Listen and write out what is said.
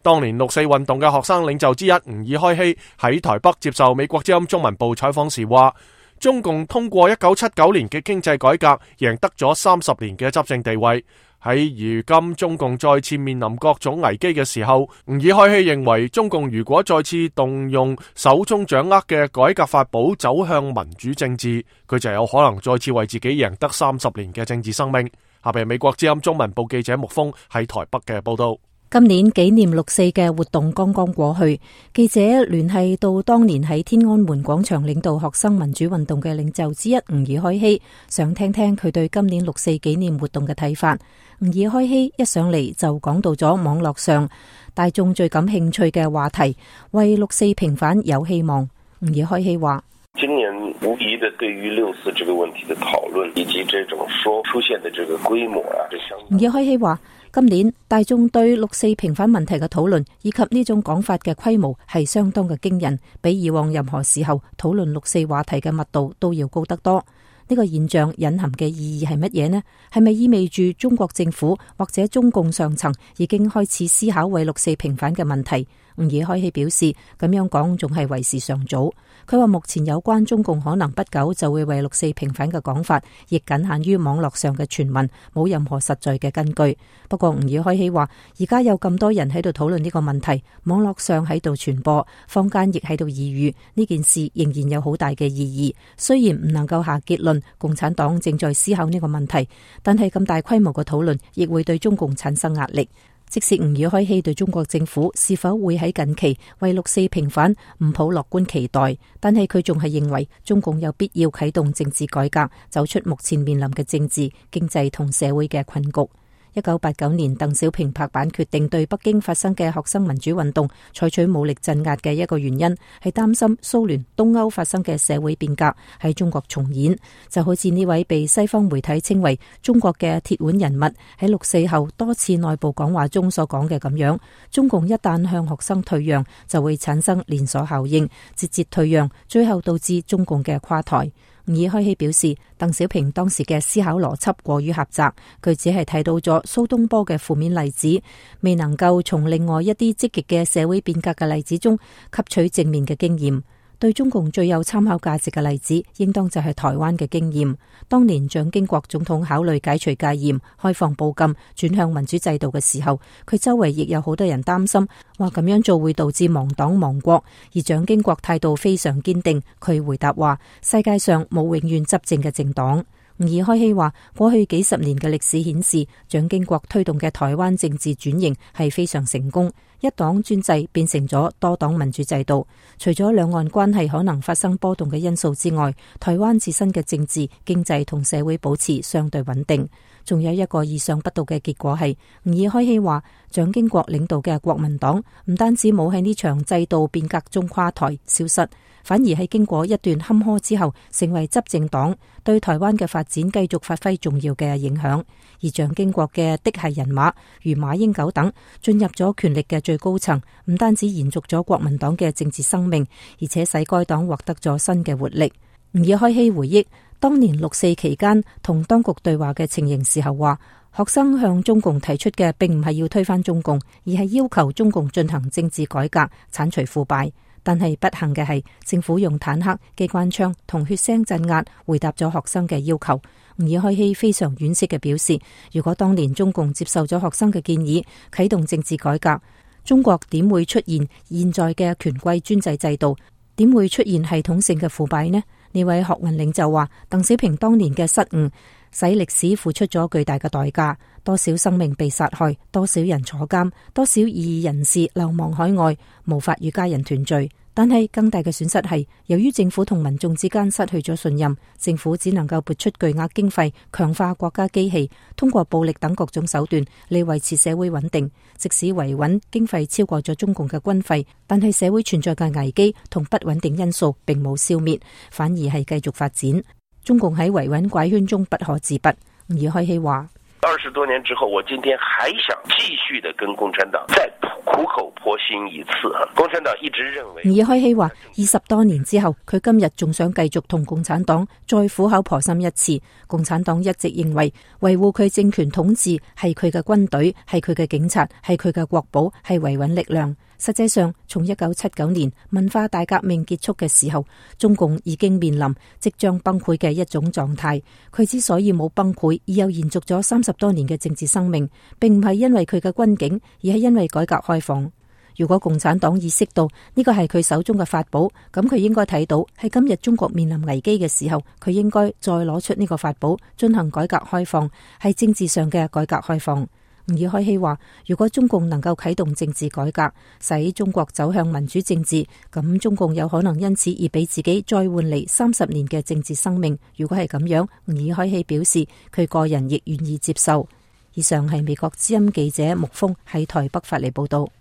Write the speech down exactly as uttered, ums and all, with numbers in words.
當年六四運動嘅學生領袖之一吾爾開希喺台北接受美國之音中文部採訪時話，中共通過一九七九年嘅經濟改革，贏得咗三十年嘅執政地位。喺如今中共再次面臨各種危機嘅時候，吾爾開希認為中共如果再次動用手中掌握嘅改革法寶走向民主政治，佢就有可能再次為自己贏得三十年嘅政治生命。下邊美國之音中文部記者木峰喺台北嘅報道。 今年紀念六四嘅活動剛剛過去，記者聯繫到當年喺天安門廣場領導學生民主運動嘅領袖之一吾爾開希，想聽聽佢對今年六四紀念活動嘅睇法。吾爾開希一上嚟就講到咗網絡上大眾最感興趣嘅話題，為六四平反有希望。吾爾開希話： 今年無疑的對於六四這個問題的討論以及這種說出現的這個規模啊， 吾爾開希話。今年大眾對六四平反問題嘅討論以及呢種講法嘅規模係相當嘅驚人，比以往任何時候討論六四話題嘅密度都要高得多。呢個現象隱含嘅意義係乜嘢呢？係咪意味住中國政府或者中共上層已經開始思考為六四平反嘅問題？吾爾開希表示，咁樣講仲係為時尚早。佢話目前有關中共可能不久就會為六四平反嘅講法，亦僅限於網絡上嘅傳聞，冇任何實在嘅根據。不過吾爾開希話，而家有咁多人喺度討論呢個問題，網絡上喺度傳播，坊間亦喺度議語，呢件事仍然有好大嘅意義。雖然唔能夠下結論，共產黨正在思考呢個問題，但係咁大規模嘅討論亦會對中共產生壓力。即使吾爾開希對中國政府是否會喺近期為六四平反唔抱樂觀期待，但係佢仲係認為中共有必要啟動政治改革，走出目前面臨嘅政治、經濟同社會嘅困局。一九八九年鄧小平拍板決定對北京發生嘅學生民主運動採取武力鎮壓嘅一個原因，係擔心蘇聯東歐發生嘅社會變革喺中國重演。就好似呢位被西方媒體稱為中國嘅鐵腕人物喺六四後多次內部講話中所講嘅咁樣，中共一旦向學生退讓，就會產生連鎖效應，節節退讓，最後導致中共嘅垮台。吾爾開希表示，鄧小平當時嘅思考邏輯過於狹窄，佢只係睇到咗蘇東坡嘅負面例子，未能夠從另外一啲積極嘅社會變革嘅例子中吸取正面嘅經驗。對中共最有參考價值嘅例子，應當就係台灣嘅經驗。當年蔣經國總統考慮解除戒嚴、開放報禁、轉向民主制度嘅時候，佢周圍亦有好多人擔心，話咁樣做會導致亡黨亡國。而蔣經國態度非常堅定，佢回答話：世界上冇永遠執政嘅政黨。吾爾開希話，過去幾十年嘅歷史顯示，蔣經國推動嘅台灣政治轉型係非常成功，一黨專制變成咗多黨民主制度。除咗兩岸關係可能發生波動嘅因素之外，台灣自身嘅政治、經濟同社會保持相對穩定。仲有一個意想不到嘅結果係，吾爾開希話，蔣經國領導嘅國民黨唔單止冇喺呢場制度變革中垮台消失，反而係經過一段坎坷之後，成為執政黨，對台灣嘅發展繼續發揮重要嘅影響。而蔣經國嘅嫡系人馬如馬英九等進入咗權力嘅最高層，唔單止延續咗國民黨嘅政治生命，而且使該黨獲得咗新嘅活力。吾爾開希回憶當年六四期間同當局對話嘅情形時候話，學生向中共提出嘅並唔係要推翻中共，而係要求中共進行政治改革，鏟除腐敗。但係不幸嘅係，政府用坦克、機關槍同血腥鎮壓回答咗學生嘅要求。吾爾開希非常惋惜嘅表示，如果當年中共接受咗學生嘅建議，啟動政治改革，中國點會出現現在嘅權貴專制制度？點會出現系統性嘅腐敗呢？呢位學運領袖話，鄧小平當年嘅失誤使歷史付出咗巨大嘅代價，多少生命被殺害，多少人坐監，多少異議人士流亡海外，無法與家人團聚。但係更大嘅損失係，由於政府同民眾之間失去咗信任，政府只能夠撥出巨額經費，強化國家機器，通過暴力等各種手段嚟維持社會穩定。即使維穩經費超過咗中共嘅軍費，但係社會存在嘅危機同不穩定因素並冇消滅，反而係繼續發展。中共喺維穩怪圈中不可自拔。吾爾開希話： 二十多年之後，我今天還想繼續的跟共產黨再苦口婆心僅以次啊！共產黨一直認為， 吾爾開希話，二十多年之後，佢今日仲想繼續同共產黨再苦口婆心一次。共產黨一直認為維護佢政權統治係佢嘅軍隊，係佢嘅警察，係佢嘅國寶，係維穩力量。實際上，從一九七九年文化大革命結束嘅時候，中共已經面臨即將崩潰嘅一種狀態。佢之所以冇崩潰，而又延續咗三十多年嘅政治生命，並唔係因為佢嘅軍警，而係因為改革開放。如果共產黨意識到呢個係佢手中嘅法寶，咁佢應該睇到喺今日中國面臨危機嘅時候，佢應該再攞出呢個法寶進行改革開放，係政治上嘅改革開放。吾爾開希話，如果中共能夠啟動政治改革，使中國走向民主政治，咁中共有可能因此而俾自己再換嚟三十年嘅政治生命。如果係咁樣，吾爾開希表示佢個人亦願意接受。以上係美國之音記者木峰喺台北發嚟報道。